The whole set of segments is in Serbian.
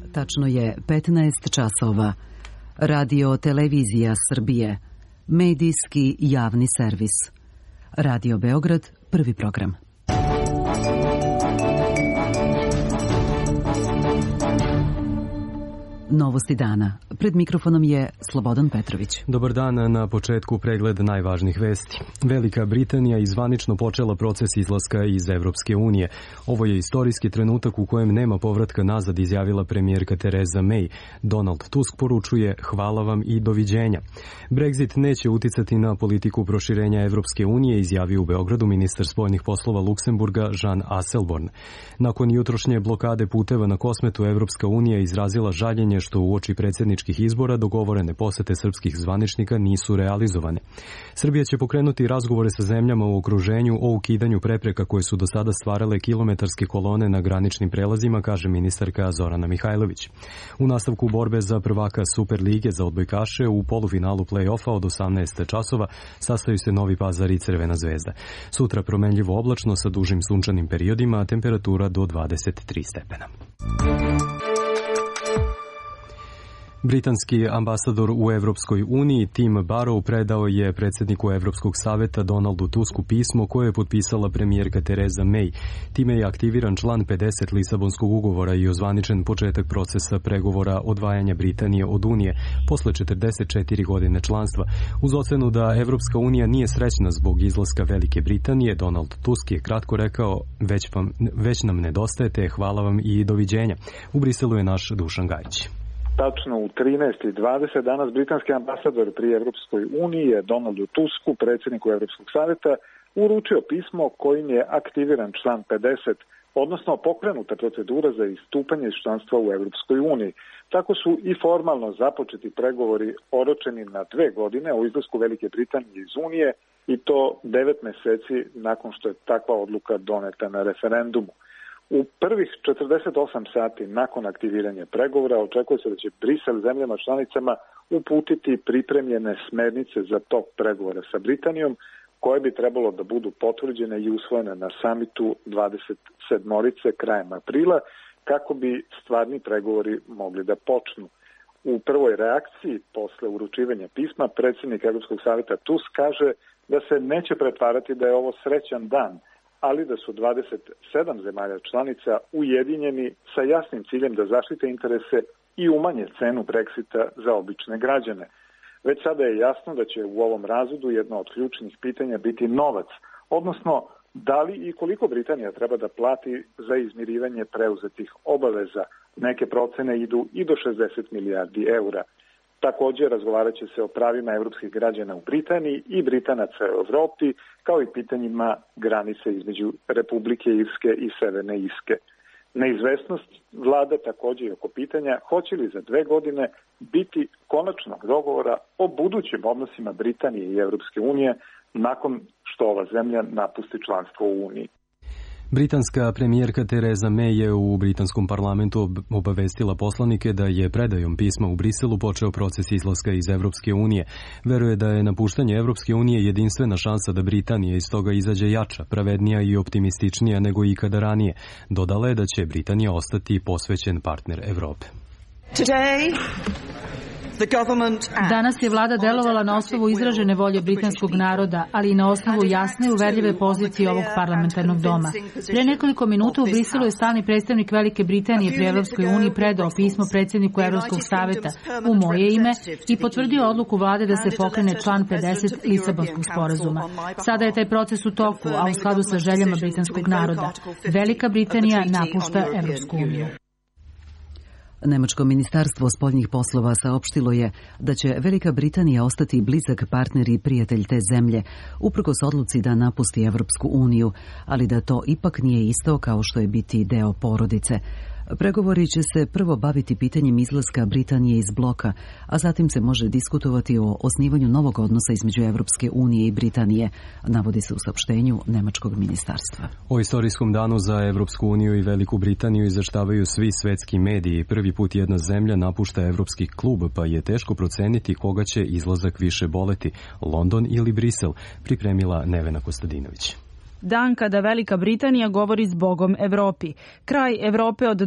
Tačno je 15 časova. Radio Televizija Srbije. Medijski javni servis. Radio Beograd, prvi program. Novosti dana. Pred mikrofonom je Slobodan Petrović. Dobar dan, na početku pregled najvažnijih vesti. Velika Britanija je zvanično počela proces izlaska iz Evropske unije. Ovo je istorijski trenutak u kojem nema povratka nazad, izjavila premijerka Theresa May. Donald Tusk poručuje hvala vam i doviđenja. Brexit neće uticati na politiku proširenja Evropske unije, izjavio u Beogradu ministar spoljnih poslova Luksemburga Jean Asselborn. Nakon jutrošnje blokade puteva na Kosmetu, Evropska unija izrazila žaljenje što uoči predsjedničkih izbora dogovorene posete srpskih zvaničnika nisu realizovane. Srbija će pokrenuti razgovore sa zemljama u okruženju o ukidanju prepreka koje su do sada stvarale kilometarske kolone na graničnim prelazima, kaže ministarka Zorana Mihajlović. U nastavku borbe za prvaka Super lige za odbojkaše u polufinalu play-offa od 18 časova sastaju se Novi Pazar i Crvena Zvezda. Sutra promenljivo oblačno sa dužim sunčanim periodima, a temperatura do 23 stepena. Britanski ambasador u Evropskoj uniji Tim Barrow predao je predsjedniku Evropskog saveta Donaldu Tusku pismo koje je potpisala premijerka Theresa May. Time je aktiviran član 50 Lisabonskog ugovora i ozvaničen početak procesa pregovora odvajanja Britanije od Unije posle 44 godine članstva. Uz ocenu da Evropska unija nije srećna zbog izlaska Velike Britanije, Donald Tusk je kratko rekao već nam nedostajete, hvala vam i doviđenja. U Briselu je naš Dušan Gajić. Tačno u 13:20 danas britanski ambasador pri Evropskoj uniji je Donaldu Tusku, predsjedniku Evropskog saveta, uručio pismo kojim je aktiviran član 50, odnosno pokrenuta procedura za istupanje iz članstva u Evropskoj uniji. Tako su i formalno započeti pregovori oročeni na 2 godine o izlasku Velike Britanije iz Unije i to 9 meseci nakon što je takva odluka doneta na referendumu. U prvih 48 sati nakon aktiviranja pregovora očekuje se da će Brisel zemljama članicama uputiti pripremljene smernice za tok pregovora sa Britanijom, koje bi trebalo da budu potvrđene i usvojene na samitu 27-orice krajem aprila, kako bi stvarni pregovori mogli da počnu. U prvoj reakciji posle uručivanja pisma predsjednik Evropskog saveta Tusk kaže da se neće pretvarati da je ovo srećan dan, ali da su 27 zemalja članica ujedinjeni sa jasnim ciljem da zaštite interese i umanje cenu Brexita za obične građane. Već sada je jasno da će u ovom razvodu jedno od ključnih pitanja biti novac, odnosno da li i koliko Britanija treba da plati za izmirivanje preuzetih obaveza. Neke procene idu i do 60 milijardi eura. Također razgovarat će se o pravima evropskih građana u Britaniji i Britanaca u Evropi, kao i pitanjima granice između Republike Irske i Severne Irske. Neizvesnost vlada također i oko pitanja hoće li za 2 godine biti konačnog dogovora o budućim odnosima Britanije i Evropske unije nakon što ova zemlja napusti članstvo u Uniji. Britanska premijerka Theresa May je u britanskom parlamentu obavestila poslanike da je predajom pisma u Briselu počeo proces izlaska iz Evropske unije. Veruje da je napuštanje Evropske unije jedinstvena šansa da Britanija iz toga izađe jača, pravednija i optimističnija nego ikada ranije. Dodala je da će Britanija ostati posvećen partner Evrope. Danas je vlada delovala na osnovu izražene volje britanskog naroda, ali i na osnovu jasne i uverljive pozicije ovog parlamentarnog doma. Pre nekoliko minuta u Briselu je stalni predstavnik Velike Britanije pri Evropskoj uniji predao pismo predsjedniku Evropskog saveta u moje ime i potvrdio odluku vlade da se pokrene član 50 Lisabonskog sporazuma. Sada je taj proces u toku, a u skladu sa željama britanskog naroda. Velika Britanija napušta Evropsku uniju. Nemačko ministarstvo spoljnih poslova saopštilo je da će Velika Britanija ostati blizak partner i prijatelj te zemlje, uprkos odluci da napusti Evropsku uniju, ali da to ipak nije isto kao što je biti deo porodice. Pregovori će se prvo baviti pitanjem izlaska Britanije iz bloka, a zatim se može diskutovati o osnivanju novog odnosa između Evropske unije i Britanije, navodi se u saopštenju nemačkog ministarstva. O istorijskom danu za Evropsku uniju i Veliku Britaniju izveštavaju svi svetski mediji. Prvi put jedna zemlja napušta Evropski klub, pa je teško proceniti koga će izlazak više boleti, London ili Brisel, pripremila Nevena Kostadinović. Dan kada Velika Britanija govori s Bogom Evropi. Kraj Evrope od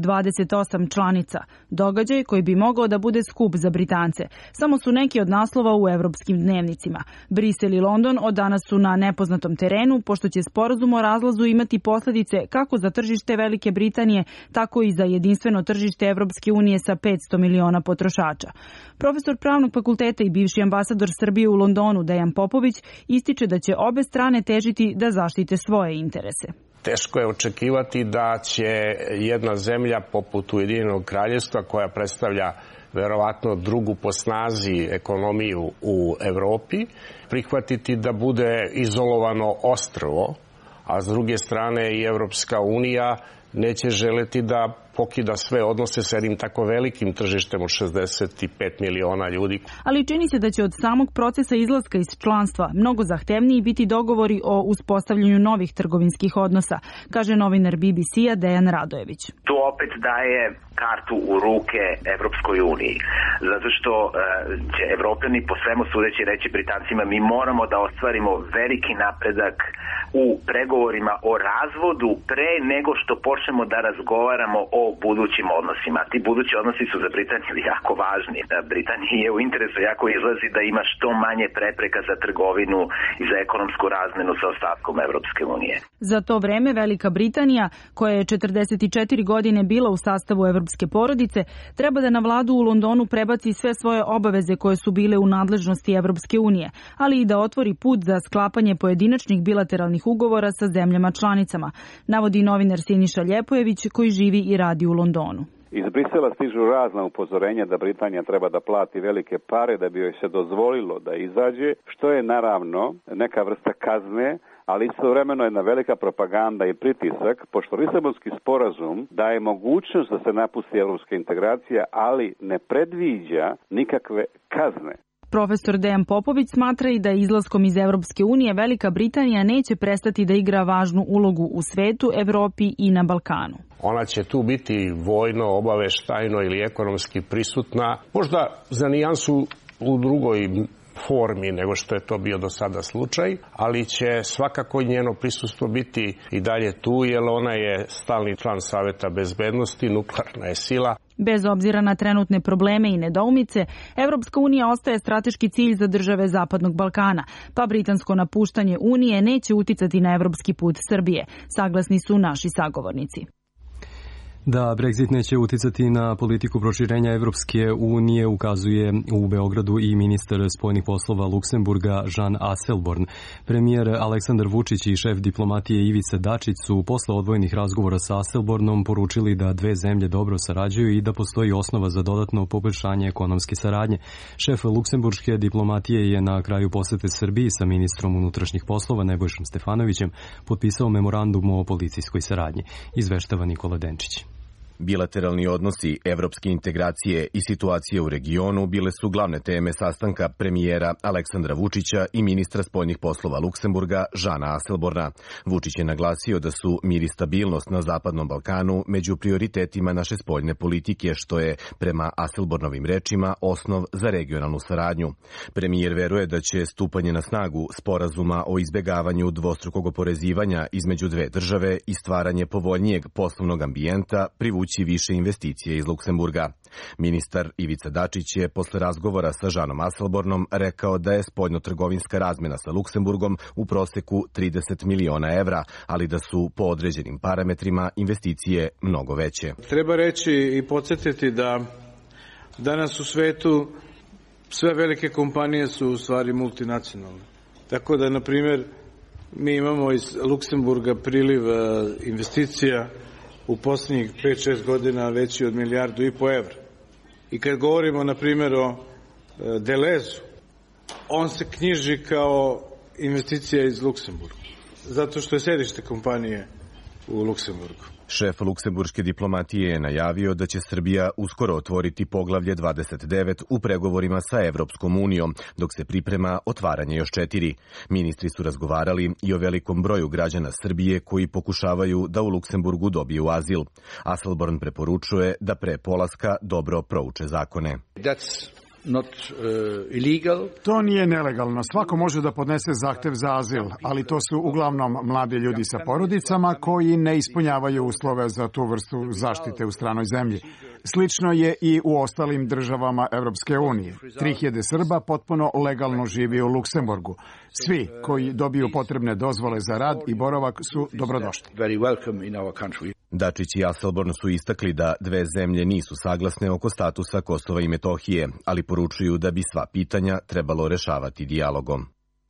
28 članica. Događaj koji bi mogao da bude skup za Britance. Samo su neki od naslova u evropskim dnevnicima. Brisel i London od danas su na nepoznatom terenu, pošto će sporazum o razlazu imati posljedice kako za tržište Velike Britanije, tako i za jedinstveno tržište Evropske unije sa 500 miliona potrošača. Profesor pravnog fakulteta i bivši ambasador Srbije u Londonu, Dejan Popović, ističe da će obe strane težiti da zaštite svoje interese. Teško je očekivati da će jedna zemlja poput Ujedinjenog Kraljevstva, koja predstavlja verovatno drugu po snazi ekonomiju u Evropi, prihvatiti da bude izolovano ostrvo, a s druge strane i Evropska unija neće želeti da pokida sve odnose sa jednim tako velikim tržištem od 65 miliona ljudi. Ali čini se da će od samog procesa izlaska iz članstva mnogo zahtevniji biti dogovori o uspostavljanju novih trgovinskih odnosa, kaže novinar BBC-a Dejan Radojević. To opet daje kartu u ruke Evropskoj uniji, zato što će Evropljani po svemu sudeći reći Britancima mi moramo da ostvarimo veliki napredak u pregovorima o razvodu pre nego što počnemo da razgovaramo o budućim odnosima. Ti budući odnosi su za Britaniju jako važni. Britaniji je u interesu jako izlazi da ima što manje prepreka za trgovinu i za ekonomsku razmenu sa ostatkom Evropske unije. Za to vreme Velika Britanija, koja je 44 godine bila u sastavu evropske porodice, treba da na vladu u Londonu prebaci sve svoje obaveze koje su bile u nadležnosti Evropske unije, ali i da otvori put za sklapanje pojedinačnih bilateralnih ugovora sa zemljama članicama, navodi novinar Siniša Ljepojević koji živi i radi u Londonu. Iz Brisela stižu razna upozorenja da Britanija treba da plati velike pare da bi joj se dozvolilo da izađe, što je naravno neka vrsta kazne, ali istovremeno jedna velika propaganda i pritisak, pošto Lisabonski sporazum daje mogućnost da se napusti evropska integracija, ali ne predviđa nikakve kazne. Profesor Dejan Popović smatra i da izlaskom iz Evropske unije Velika Britanija neće prestati da igra važnu ulogu u svetu, Evropi i na Balkanu. Ona će tu biti vojno, obaveštajno ili ekonomski prisutna, možda za nijansu u drugoj formi nego što je to bio do sada slučaj, ali će svakako njeno prisustvo biti i dalje tu, jer ona je stalni član Saveta bezbednosti, nuklearna je sila. Bez obzira na trenutne probleme i nedoumice, Evropska unija ostaje strateški cilj za države Zapadnog Balkana, pa britansko napuštanje Unije neće uticati na evropski put Srbije, saglasni su naši sagovornici. Da Brexit neće uticati na politiku proširenja Evropske unije ukazuje u Beogradu i ministar spoljnih poslova Luksemburga Jean Asselborn. Premijer Aleksandar Vučić i šef diplomatije Ivica Dačić su posle odvojenih razgovora sa Asselbornom poručili da dve zemlje dobro sarađuju i da postoji osnova za dodatno poboljšanje ekonomske saradnje. Šef luksemburške diplomatije je na kraju posete Srbiji sa ministrom unutrašnjih poslova Nebojšom Stefanovićem potpisao memorandum o policijskoj saradnji, izveštava Nikola Denčić. Bilateralni odnosi, evropske integracije i situacije u regionu bile su glavne teme sastanka premijera Aleksandra Vučića i ministra spoljnih poslova Luksemburga Jeana Asselborna. Vučić je naglasio da su mir i stabilnost na Zapadnom Balkanu među prioritetima naše spoljne politike, što je, prema Asselbornovim rečima, osnov za regionalnu saradnju. Premijer veruje da će stupanje na snagu sporazuma o izbegavanju dvostrukog oporezivanja između dve države i stvaranje povoljnijeg poslovnog ambijenta privući više investicije iz Luksemburga. Ministar Ivica Dačić je posle razgovora sa Jeanom Asselbornom rekao da je spoljno-trgovinska razmjena sa Luksemburgom u proseku 30 miliona evra, ali da su po određenim parametrima investicije mnogo veće. Treba reći i podsjetiti da danas u svetu sve velike kompanije su u stvari multinacionalne. Tako da, na primjer, mi imamo iz Luksemburga priliv investicija u posljednjih 5-6 godina veći od 1,5 milijardu evra. I kad govorimo, na primjer, o Delezu, on se knjiži kao investicija iz Luksemburga, zato što je sedište kompanije u Luksemburgu. Šef luksemburške diplomatije je najavio da će Srbija uskoro otvoriti poglavlje 29 u pregovorima sa Evropskom unijom, dok se priprema otvaranje još 4. Ministri su razgovarali i o velikom broju građana Srbije koji pokušavaju da u Luksemburgu dobiju azil. Asselborn preporučuje da pre polaska dobro prouče zakone. To nije nelegalno. Svako može da podnese zahtev za azil, ali to su uglavnom mladi ljudi sa porodicama koji ne ispunjavaju uslove za tu vrstu zaštite u stranoj zemlji. Slično je i u ostalim državama Evropske unije. 3000 Srba potpuno legalno živi u Luksemburgu. Svi koji dobiju potrebne dozvole za rad i boravak su dobrodošli. Dačić i Asselborn su istakli da dve zemlje nisu saglasne oko statusa Kosova i Metohije, ali poručuju da bi sva pitanja trebalo rešavati dijalogom.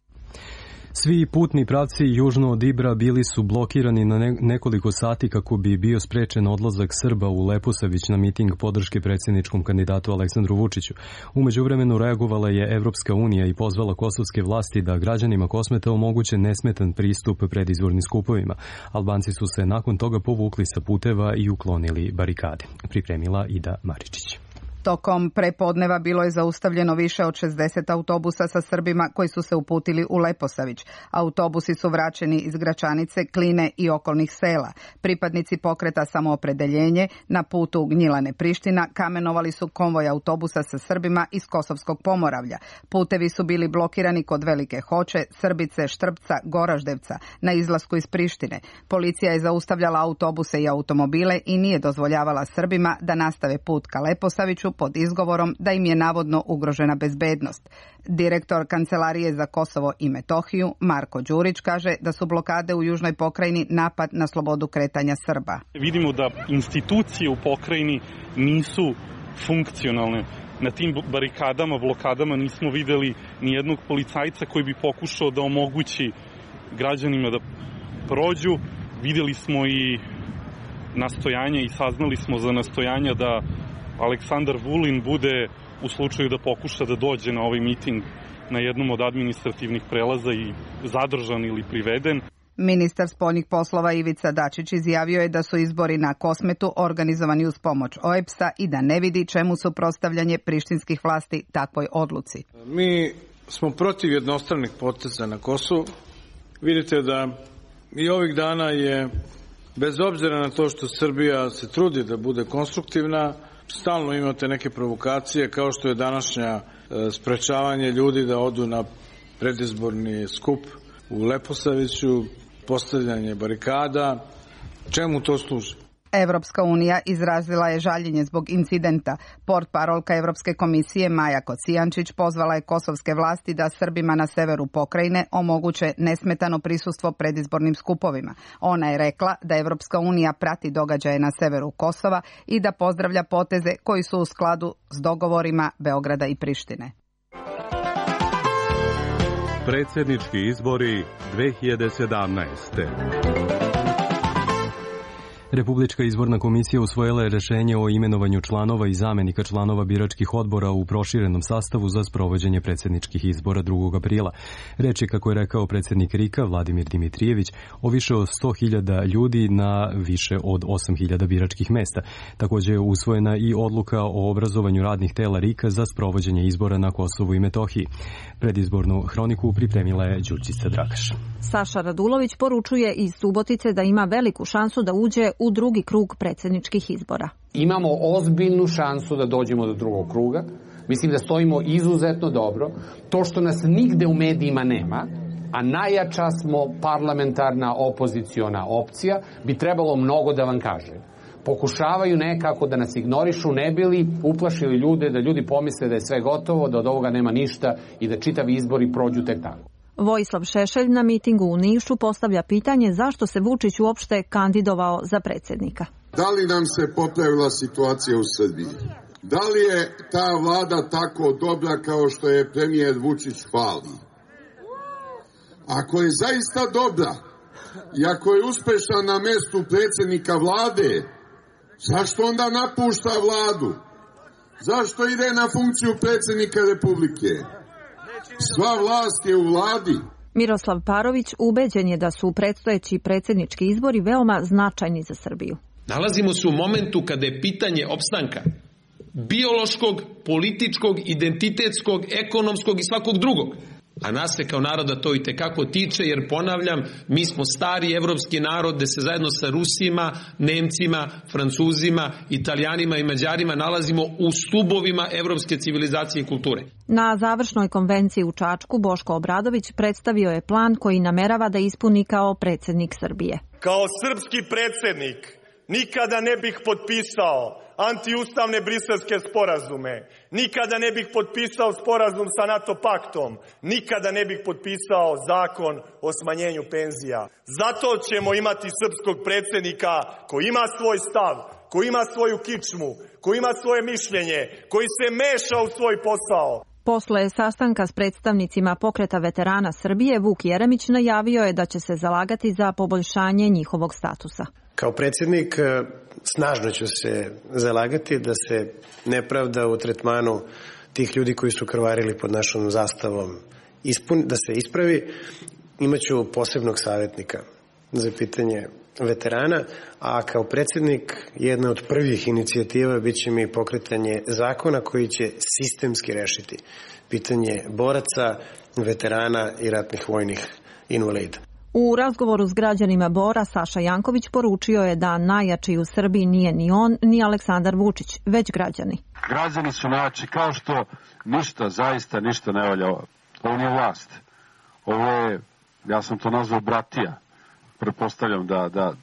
Svi putni pravci južno od Ibra bili su blokirani na nekoliko sati kako bi bio sprečen odlazak Srba u Leposavić na miting podrške predsjedničkom kandidatu Aleksandru Vučiću. U međuvremenu reagovala je Evropska unija i pozvala kosovske vlasti da građanima Kosmeta omoguće nesmetan pristup predizbornim skupovima. Albanci su se nakon toga povukli sa puteva i uklonili barikade. Pripremila Ida Maričić. Tokom prepodneva bilo je zaustavljeno više od 60 autobusa sa Srbima koji su se uputili u Leposavić. Autobusi su vraćeni iz Gračanice, Kline i okolnih sela. Pripadnici pokreta Samoopredeljenje na putu Gnjilane-Priština kamenovali su konvoj autobusa sa Srbima iz Kosovskog Pomoravlja. Putevi su bili blokirani kod Velike Hoče, Srbice, Štrpca, Goraždevca na izlasku iz Prištine. Policija je zaustavljala autobuse i automobile i nije dozvoljavala Srbima da nastave put ka Leposaviću pod izgovorom da im je navodno ugrožena bezbednost. Direktor Kancelarije za Kosovo i Metohiju, Marko Đurić, kaže da su blokade u južnoj pokrajini napad na slobodu kretanja Srba. Vidimo da institucije u pokrajini nisu funkcionalne. Na tim barikadama, blokadama nismo videli ni jednog policajca koji bi pokušao da omogući građanima da prođu. Videli smo i nastojanja i saznali smo za nastojanja da Aleksandar Vulin bude u slučaju da pokuša da dođe na ovaj miting na jednom od administrativnih prelaza i zadržan ili priveden. Ministar spoljnih poslova Ivica Dačić izjavio je da su izbori na Kosmetu organizovani uz pomoć OEBS-a i da ne vidi čemu suprotstavljanje prištinskih vlasti takvoj odluci. Mi smo protiv jednostranih poteza na Kosovu. Vidite da i ovih dana je, bez obzira na to što Srbija se trudi da bude konstruktivna, stalno imate neke provokacije kao što je današnja sprečavanje ljudi da odu na predizborni skup u Leposaviću, postavljanje barikada. Čemu to služi? Evropska unija izrazila je žaljenje zbog incidenta. Portparolka Evropske komisije Maja Kocijančić pozvala je kosovske vlasti da Srbima na severu pokrajine omoguće nesmetano prisustvo predizbornim skupovima. Ona je rekla da Evropska unija prati događaje na severu Kosova i da pozdravlja poteze koji su u skladu s dogovorima Beograda i Prištine. Predsjednički izbori 2017. Republička izborna komisija usvojila je rešenje o imenovanju članova i zamenika članova biračkih odbora u proširenom sastavu za sprovođenje predsjedničkih izbora 2. aprila. Reč je, kako je rekao predsjednik RIK-a Vladimir Dimitrijević, o više od 100.000 ljudi na više od 8.000 biračkih mesta. Također je usvojena i odluka o obrazovanju radnih tela RIK-a za sprovođenje izbora na Kosovu i Metohiji. Predizbornu hroniku pripremila je Đurđica Dragaš. Saša Radulović poručuje iz Subotice da ima veliku šansu da uđe u drugi krug predsjedničkih izbora. Imamo ozbiljnu šansu da dođemo do drugog kruga. Mislim da stojimo izuzetno dobro. To što nas nigde u medijima nema, a najjača smo parlamentarna opoziciona opcija, bi trebalo mnogo da vam kaže. Pokušavaju nekako da nas ignorišu, ne bili uplašili ljude, da ljudi pomisle da je sve gotovo, da od ovoga nema ništa i da čitavi izbori prođu tek tako. Vojislav Šešelj na mitingu u Nišu postavlja pitanje zašto se Vučić uopšte kandidovao za predsjednika. Da li nam se popravila situacija u Srbiji? Da li je ta vlada tako dobra kao što je premijer Vučić hvali? Ako je zaista dobra i ako je uspešan na mestu predsjednika vlade, zašto onda napušta vladu? Zašto ide na funkciju predsjednika Republike? Sva vlast je u vladi. Miroslav Parović ubeđen je da su predstojeći predsjednički izbori veoma značajni za Srbiju. Nalazimo se u momentu kada je pitanje opstanka biološkog, političkog, identitetskog, ekonomskog i svakog drugog A nas se kao naroda to i tekako tiče, jer ponavljam, mi smo stari evropski narod gde se zajedno sa Rusima, Nemcima, Francuzima, Italijanima i Mađarima nalazimo u stubovima evropske civilizacije i kulture. Na završnoj konvenciji u Čačku Boško Obradović predstavio je plan koji namerava da ispuni kao predsjednik Srbije. Kao srpski predsjednik nikada ne bih potpisao antiustavne briselske sporazume, nikada ne bih potpisao sporazum sa NATO paktom, nikada ne bih potpisao zakon o smanjenju penzija. Zato ćemo imati srpskog predsjednika koji ima svoj stav, koji ima svoju kičmu, koji ima svoje mišljenje, koji se meša u svoj posao. Posle sastanka s predstavnicima Pokreta veterana Srbije, Vuk Jeremić najavio je da će se zalagati za poboljšanje njihovog statusa. Kao predsjednik snažno ću se zalagati da se nepravda u tretmanu tih ljudi koji su krvarili pod našom zastavom da se ispravi. Imaću posebnog savjetnika za pitanje veterana, a kao predsjednik jedna od prvih inicijativa bit će mi pokretanje zakona koji će sistemski rešiti pitanje boraca, veterana i ratnih vojnih invalida. U razgovoru s građanima Bora, Saša Janković poručio je da najjači u Srbiji nije ni on, ni Aleksandar Vučić, već građani. Građani su najjači, kao što zaista ništa ne valja. Ovo nije vlast. Ovo je, ja sam to nazvao bratija. Pretpostavljam da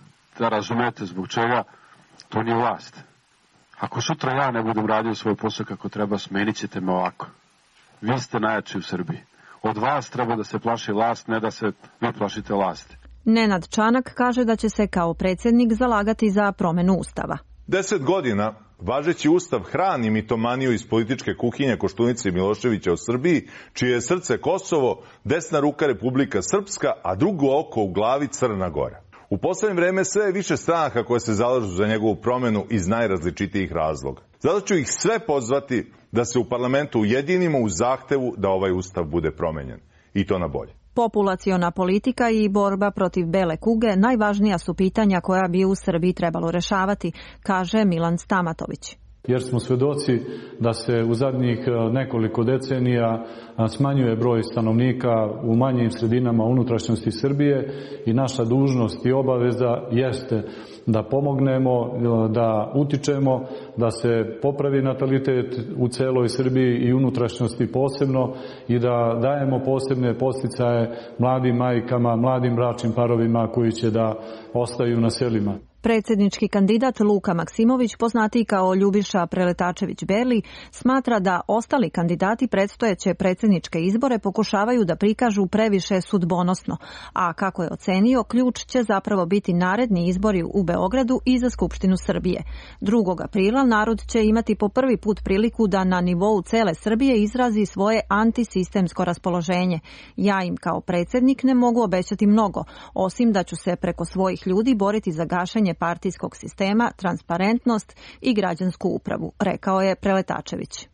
razumete zbog čega to nije vlast. Ako sutra ja ne budem radio svoj posao kako treba, smenit ćete me ovako. Vi ste najjači u Srbiji. Od vas treba da se plaši vlast, ne da se vi plašite vlasti. Nenad Čanak kaže da će se kao predsjednik zalagati za promenu ustava. 10 godina važeći ustav hrani mitomaniju iz političke kuhinje Koštunice i Miloševića u Srbiji, čije je srce Kosovo, desna ruka Republika Srpska, a drugo oko u glavi Crna Gora. U poslednje vreme sve je više stranaka koje se zalažu za njegovu promenu iz najrazličitijih razloga. Zato ću ih sve pozvati da se u parlamentu ujedinimo u zahtevu da ovaj ustav bude promenjen. I to na bolje. Populaciona politika i borba protiv bele kuge najvažnija su pitanja koja bi u Srbiji trebalo rešavati, kaže Milan Stamatović. Jer smo svedoci da se u zadnjih nekoliko decenija smanjuje broj stanovnika u manjim sredinama unutrašnjosti Srbije i naša dužnost i obaveza jeste da pomognemo, da utičemo, da se popravi natalitet u celoj Srbiji i unutrašnjosti posebno i da dajemo posebne podsticaje mladim majkama, mladim bračnim parovima koji će da ostaju na selima. Predsjednički kandidat Luka Maksimović, poznatiji kao Ljubiša Preletačević-Berli, smatra da ostali kandidati predstojeće predsjedničke izbore pokušavaju da prikažu previše sudbonosno, a kako je ocenio, ključ će zapravo biti naredni izbori u Beogradu i za Skupštinu Srbije. 2. aprila narod će imati po prvi put priliku da na nivou cele Srbije izrazi svoje antisistemsko raspoloženje. Ja im kao predsjednik ne mogu obećati mnogo, osim da ću se preko svojih ljudi boriti za gašenje partijskog sistema, transparentnost i građansku upravu, rekao je Preletačević.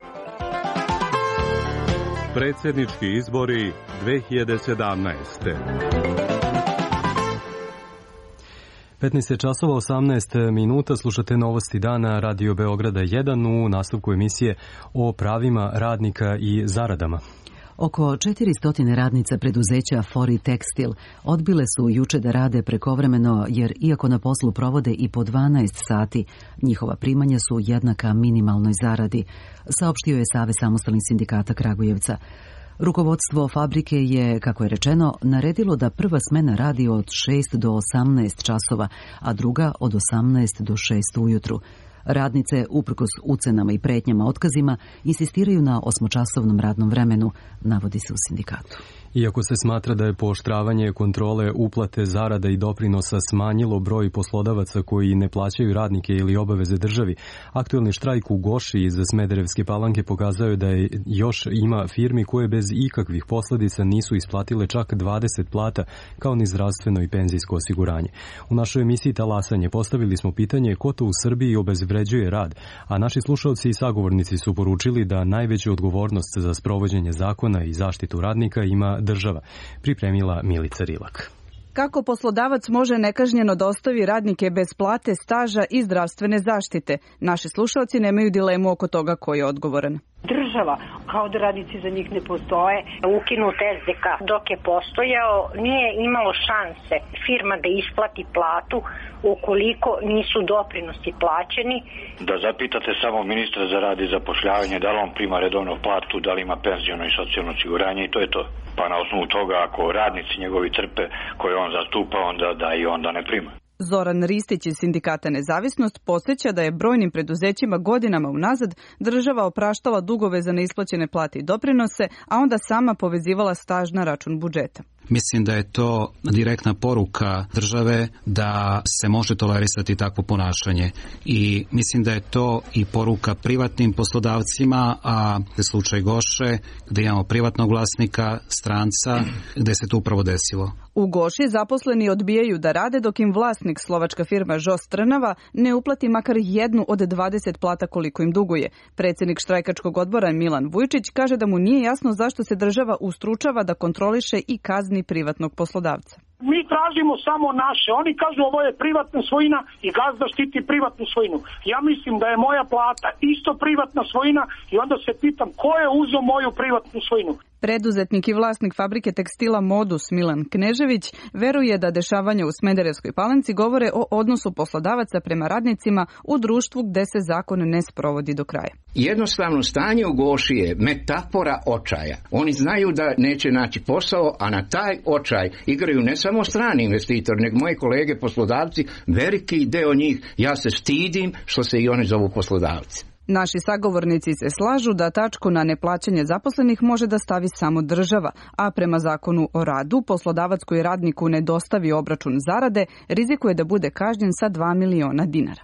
Predsjednički izbori 2017. 15 časova 18 minuta, slušate novosti dana Radio Beograda 1 u nastavku emisije o pravima radnika i zaradama. Oko 400 radnica preduzeća Fori Tekstil odbile su juče da rade prekovremeno jer iako na poslu provode i po 12 sati, njihova primanja su jednaka minimalnoj zaradi, saopštio je Savez samostalnih sindikata Kragujevca. Rukovodstvo fabrike je, kako je rečeno, naredilo da prva smena radi od 6 do 18 časova, a druga od 18 do 6 ujutru. Radnice, uprkos ucenama i pretnjama otkazima, insistiraju na 8-časovnom radnom vremenu, navodi se u sindikatu. Iako se smatra da je pooštravanje kontrole uplate zarada i doprinosa smanjilo broj poslodavaca koji ne plaćaju radnike ili obaveze državi, aktuelni štrajk u Goši iz Smederevske Palanke pokazao je da je još ima firmi koje bez ikakvih posljedica nisu isplatile čak 20 plata, kao ni zdravstveno i penzijsko osiguranje. U našoj emisiji Talasanje postavili smo pitanje ko to u Srbiji obezvređuje rad, a naši slušalci i sagovornici su poručili da najveću odgovornost za sprovođenje zakona i zaštitu radnika ima država, pripremila Milica Rilak. Kako poslodavac može nekažnjeno da ostavi radnike bez plate, staža i zdravstvene zaštite? Naši slušalci nemaju dilemu oko toga ko je odgovoran. država, kao da radnici za njih ne postoje. Ukinut SDK dok je postojao, nije imalo šanse firma da isplati platu ukoliko nisu doprinosi plaćeni. Da zapitate samo ministra za rad i zapošljavanje da li on prima redovnu platu, da li ima penziono i socijalno osiguranje i to je to. Pa na osnovu toga ako radnici njegovi trpe koje on zastupa, onda da i onda ne prima. Zoran Ristić iz sindikata Nezavisnost podsjeća da je brojnim preduzećima godinama unazad država opraštala dugove za neisplaćene plate i doprinose, a onda sama povezivala staž na račun budžeta. Mislim da je to direktna poruka države da se može tolerisati takvo ponašanje i mislim da je to i poruka privatnim poslodavcima, a u slučaju Goše gdje imamo privatnog vlasnika, stranca, gdje se to upravo desilo. U Goši zaposleni odbijaju da rade dok im vlasnik, slovačka firma Žos Trnava, ne uplati makar jednu od 20 plata koliko im duguje. Predsjednik štrajkačkog odbora Milan Vujčić kaže da mu nije jasno zašto se država ustručava da kontroliše i kazni privatnog poslodavca. Mi tražimo samo naše. Oni kažu ovo je privatna svojina i gazda štiti privatnu svojinu. Ja mislim da je moja plata isto privatna svojina i onda se pitam ko je uzeo moju privatnu svojinu. Preduzetnik i vlasnik fabrike tekstila Modus Milan Knežević veruje da dešavanja u Smederevskoj Palanci govore o odnosu poslodavaca prema radnicima u društvu gde se zakon ne sprovodi do kraja. Jednostavno stanje u Goši je metafora očaja. Oni znaju da neće naći posao, a na taj očaj igraju ne samo strani investitori, nego moji kolege poslodavci, veliki deo njih. Ja se stidim što se i oni zovu poslodavci. Naši sagovornici se slažu da tačku na neplaćanje zaposlenih može da stavi samo država, a prema zakonu o radu poslodavac koji radniku ne dostavi obračun zarade rizikuje da bude kažnjen sa 2 miliona dinara.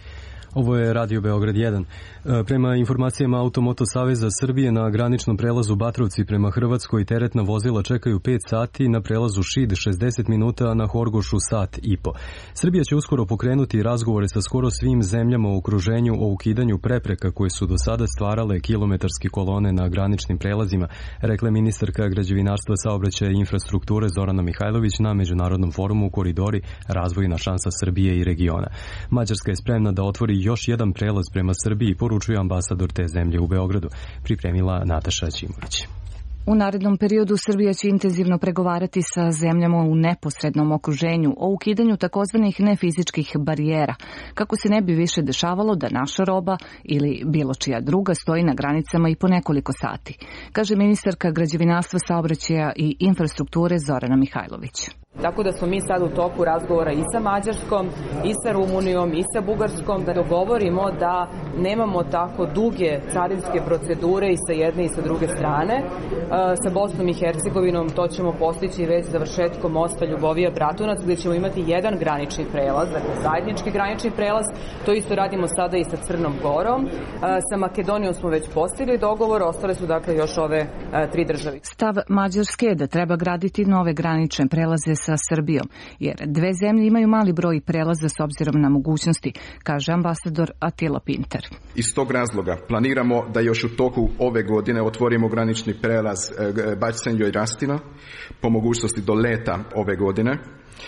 Ovo je Radio Beograd 1. Prema informacijama Automoto Saveza Srbije na graničnom prelazu Batrovci prema Hrvatskoj teretna vozila čekaju 5 sati, na prelazu Šid 60 minuta, a na Horgošu sat i po. Srbija će uskoro pokrenuti razgovore sa skoro svim zemljama u okruženju o ukidanju prepreka koje su do sada stvarale kilometarske kolone na graničnim prelazima, rekla ministarka građevinarstva, saobraćaja i infrastrukture Zorana Mihajlović na Međunarodnom forumu Koridori, razvojna šansa Srbije i regiona. Mađarska je spremna da otvori još jedan prelaz prema Srbiji, poručuje ambasador te zemlje u Beogradu, pripremila Nataša Ćimović. U narednom periodu Srbija će intenzivno pregovarati sa zemljama u neposrednom okruženju o ukidanju takozvanih nefizičkih barijera, kako se ne bi više dešavalo da naša roba ili bilo čija druga stoji na granicama i po nekoliko sati, kaže ministarka građevinarstva, saobraćaja i infrastrukture Zorana Mihajlović. Tako da smo mi sad u toku razgovora i sa Mađarskom, i sa Rumunijom, i sa Bugarskom, da dogovorimo da nemamo tako duge carinske procedure i sa jedne i sa druge strane. Sa Bosnom i Hercegovinom to ćemo postići već završetkom mosta Ljubovija-Bratunac, gdje ćemo imati jedan granični prelaz, dakle zajednički granični prelaz. To isto radimo sada i sa Crnom Gorom. Sa Makedonijom smo već postigli dogovor, ostale su dakle još ove 3 države. Stav Mađarske je da treba graditi nove granične prelaze sa Srbijom, jer dve zemlje imaju mali broj prelaza s obzirom na mogućnosti, kaže ambasador Attila Pinter. Iz tog razloga planiramo da još u toku ove godine otvorimo granični prelaz Bajsenjo i Rastina, po mogućnosti do leta ove godine.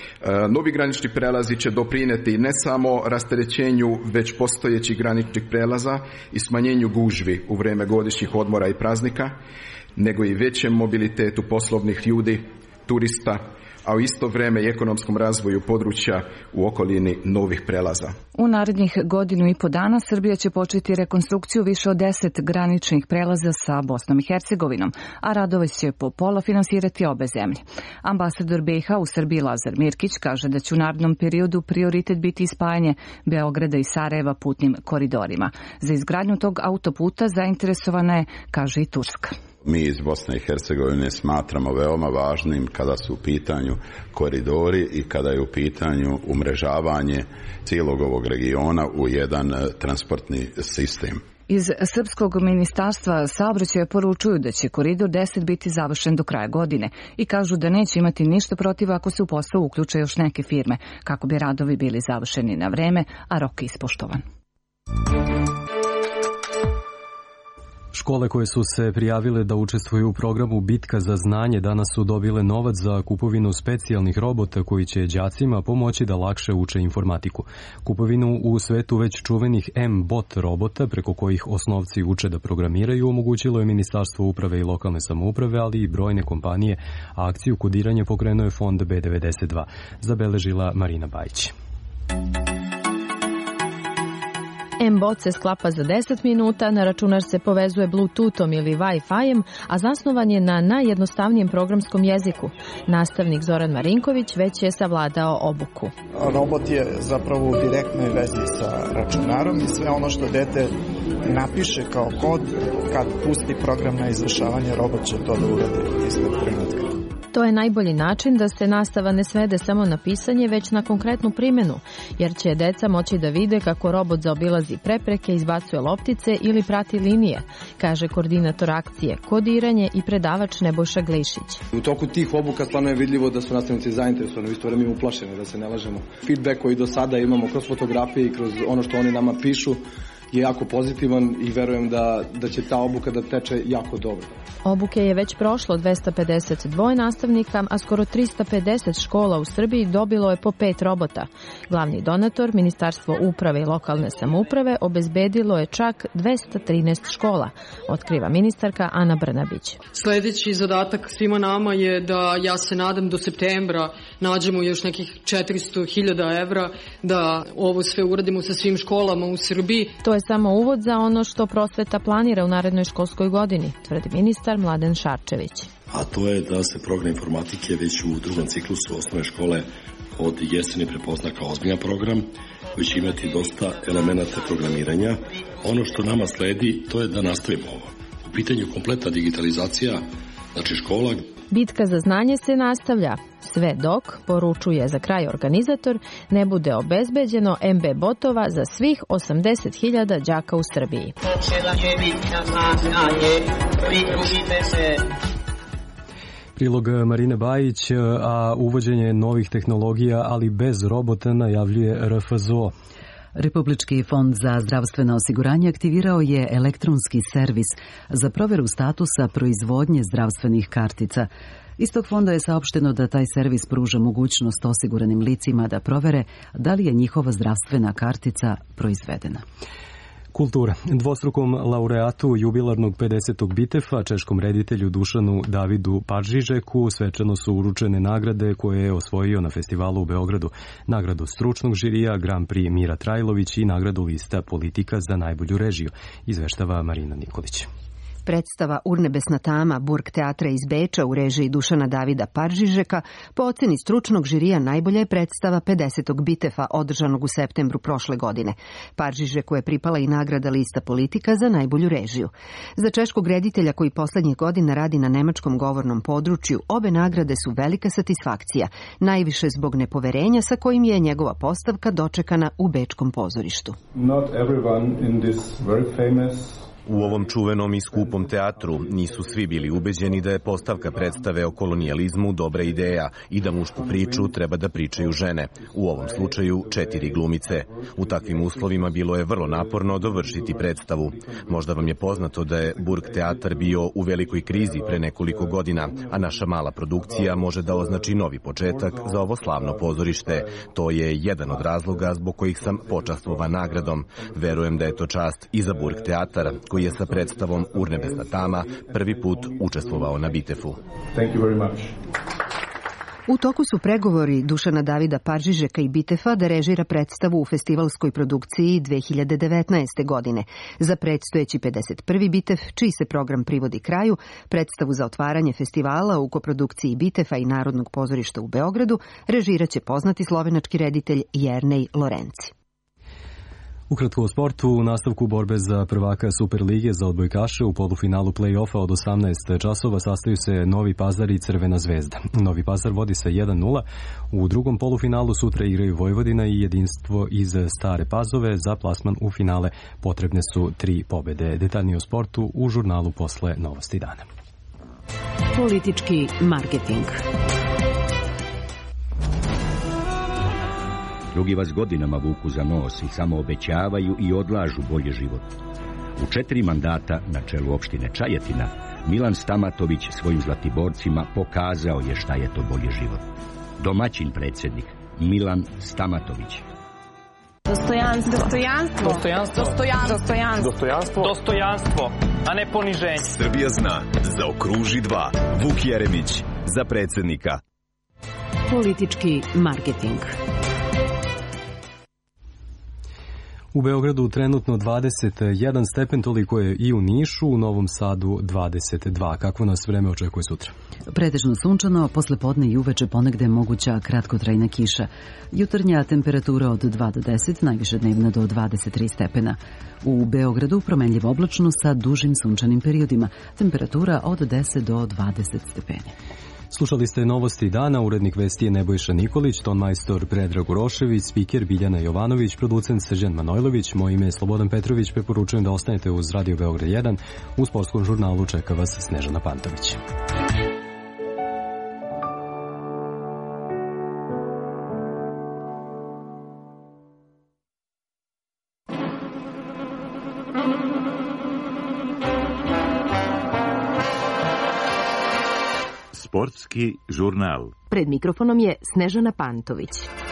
Novi granični prelazi će doprinijeti ne samo rasterećenju već postojećih graničnih prelaza i smanjenju gužvi u vrijeme godišnjih odmora i praznika, nego i većem mobilitetu poslovnih ljudi, turista, a u isto vrijeme i ekonomskom razvoju područja u okolini novih prelaza. U narednih 1.5 godina Srbija će početi rekonstrukciju više od 10 graničnih prelaza sa Bosnom i Hercegovinom, a radovi će po pola finansirati obe zemlje. Ambasador BiH u Srbiji Lazar Mirkić kaže da će u narednom periodu prioritet biti spajanje Beograda i Sarajeva putnim koridorima. Za izgradnju tog autoputa zainteresovana je, kaže, i Turska. Mi iz Bosne i Hercegovine smatramo veoma važnim kada su u pitanju koridori i kada je u pitanju umrežavanje cijelog ovog regiona u jedan transportni sistem. Iz Srpskog ministarstva saobraćaja poručuju da će koridor 10 biti završen do kraja godine i kažu da neće imati ništa protiv ako se u posao uključe još neke firme, kako bi radovi bili završeni na vreme, a rok ispoštovan. Škole koje su se prijavile da učestvuju u programu Bitka za znanje danas su dobile novac za kupovinu specijalnih robota koji će đacima pomoći da lakše uče informatiku. Kupovinu u svetu već čuvenih M-bot robota preko kojih osnovci uče da programiraju omogućilo je Ministarstvo uprave i lokalne samouprave, ali i brojne kompanije, a akciju kodiranja pokrenuo je fond B92. Zabeležila Marina Bajić. M-bot se sklapa za 10 minuta, na računar se povezuje Bluetoothom ili Wi-Fi-em, a zasnovan je na najjednostavnijem programskom jeziku. Nastavnik Zoran Marinković već je savladao obuku. Robot je zapravo u direktnoj vezi sa računarom i sve ono što dete napiše kao kod, kad pusti program na izvršavanje, robot će to da uradi istog trenutka. To je najbolji način da se nastava ne svede samo na pisanje, već na konkretnu primjenu, jer će deca moći da vide kako robot zaobilazi prepreke, izbacuje loptice ili prati linije, kaže koordinator akcije Kodiranje i predavač Nebojša Glišić. U toku tih obuka stvarno je vidljivo da su nastavnici zainteresovani, u isto vreme uplašeni, da se ne lažemo. Feedback koji do sada imamo kroz fotografije i kroz ono što oni nama pišu je jako pozitivan i verujem da će ta obuka da teče jako dobro. Obuke je već prošlo 252 nastavnika, a skoro 350 škola u Srbiji dobilo je po 5 robota. Glavni donator, Ministarstvo uprave i lokalne samouprave, obezbedilo je čak 213 škola, otkriva ministarka Ana Brnabić. Sljedeći zadatak svima nama je da, ja se nadam, do septembra nađemo još nekih 400.000 evra da ovo sve uradimo sa svim školama u Srbiji. To je samo uvod za ono što prosveta planira u narednoj školskoj godini, tvrdi ministar Mladen Šarčević. A to je da se program informatike već u drugom ciklusu osnovne škole od jeseni prepozna kao ozbiljan program koji će imati dosta elemenata programiranja. Ono što nama sledi, to je da nastavimo ovo. U pitanju kompletna digitalizacija, znači škola. Bitka za znanje se nastavlja, sve dok, poručuje za kraj organizator, ne bude obezbeđeno MB botova za svih 80.000 đaka u Srbiji. Prilog Marine Bajić, a uvođenje novih tehnologija, ali bez robota, najavljuje RFZO. Republički fond za zdravstveno osiguranje aktivirao je elektronski servis za proveru statusa proizvodnje zdravstvenih kartica. Iz tog fonda je saopšteno da taj servis pruža mogućnost osiguranim licima da provere da li je njihova zdravstvena kartica proizvedena. Kultura. Dvostrukom laureatu jubilarnog 50. Bitefa, češkom reditelju Dušanu Davidu Paržižeku, svečano su uručene nagrade koje je osvojio na festivalu u Beogradu. Nagradu stručnog žirija, Grand Prix Mira Trajlović i nagradu lista Politika za najbolju režiju, izveštava Marina Nikolić. Predstava Urnebesna tama Burgteatra iz Beča u režiji Dušana Davida Paržižeka po oceni stručnog žirija najbolja je predstava 50. Bitefa održanog u septembru prošle godine. Paržižeku je pripala i nagrada lista Politika za najbolju režiju. Za češkog reditelja koji poslednjih godina radi na nemačkom govornom području, obe nagrade su velika satisfakcija, najviše zbog nepoverenja sa kojim je njegova postavka dočekana u bečkom pozorištu. Not everyone in this very famous U ovom čuvenom i skupom teatru nisu svi bili ubeđeni da je postavka predstave o kolonijalizmu dobra ideja i da mušku priču treba da pričaju žene, u ovom slučaju 4 glumice. U takvim uslovima bilo je vrlo naporno dovršiti predstavu. Možda vam je poznato da je Burgteatar bio u velikoj krizi pre nekoliko godina, a naša mala produkcija može da označi novi početak za ovo slavno pozorište. To je jedan od razloga zbog kojih sam počastvovan nagradom. Verujem da je to čast i za Burgteatar, koji je sa predstavom Urnebesna tama prvi put učestvovao na Bitefu. Thank you very much. U toku su pregovori Dušana Davida Paržižeka i Bitefa da režira predstavu u festivalskoj produkciji 2019. godine. Za predstojeći 51. Bitef, čiji se program privodi kraju, predstavu za otvaranje festivala u koprodukciji Bitefa i Narodnog pozorišta u Beogradu, režiraće poznati slovenački reditelj Jernej Lorenci. Ukratko o sportu, u nastavku borbe za prvaka Superlige za odbojkaše u polufinalu play-offa od 18 časova sastaju se Novi Pazar i Crvena zvezda. Novi Pazar vodi sa 1-0. U drugom polufinalu sutra igraju Vojvodina i Jedinstvo iz Stare Pazove. Za plasman u finale potrebne su 3 pobede. Detaljnije o sportu u žurnalu posle Novosti dana. Politički marketing. Drugi vas godinama vuku za nos i samo obećavaju i odlažu bolji život. U 4 mandata na čelu opštine Čajetina, Milan Stamatović svojim zlatiborcima pokazao je šta je to bolji život. Domaćin predsjednik Milan Stamatović. Dostojanstvo. Dostojanstvo. Dostojanstvo. Dostojanstvo. Dostojanstvo. Dostojanstvo, a ne poniženje. Srbija zna. Zaokruži 2. Vuk Jeremić za predsjednika. Politički marketing. U Beogradu trenutno 21 stepen, toliko je i u Nišu, u Novom Sadu 22. Kakvo nas vreme očekuje sutra? Pretežno sunčano, posle podne i uveče ponegde moguća kratkotrajna kiša. Jutarnja temperatura od 2 do 10, najviše dnevna do 23 stepena. U Beogradu promenljivo oblačno sa dužim sunčanim periodima, temperatura od 10 do 20 stepeni. Slušali ste novosti dana, urednik vesti je Nebojša Nikolić, tonmajstor Predrag Urošević, spiker Biljana Jovanović, producent Srđan Manojlović, moje ime je Slobodan Petrović, preporučujem da ostanete uz Radio Beograd 1, u sportskom žurnalu čeka vas Snežana Pantović. Sportski žurnal. Pred mikrofonom je Snežana Pantović.